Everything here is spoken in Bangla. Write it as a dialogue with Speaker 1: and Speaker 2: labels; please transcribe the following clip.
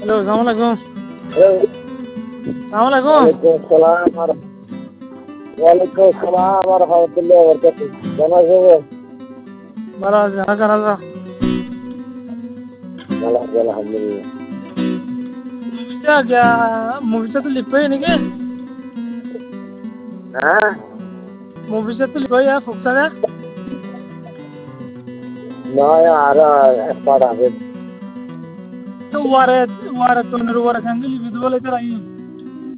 Speaker 1: হ্যালো, আসসালামু আলাইকুম। আসসালামু আলাইকুম।
Speaker 2: ওয়ালাইকুম আসসালাম ওয়া রাহমাতুল্লাহি ওয়া বারাকাতুহু। কেমন আছেন?
Speaker 1: ভালো আছি, হাজার হাজার।
Speaker 2: ভালো আছি আলহামদুলিল্লাহ।
Speaker 1: মুভিটা তো লিখ পাই নাকি?
Speaker 2: হ্যাঁ?
Speaker 1: মুভিটা তো লিখ পাই ফুকসা না?
Speaker 2: নয় আর এক পার্ট আছে।
Speaker 1: ওয়ারে ওয়ারে তো নির্ভর আছে লিখি তো বলে তারা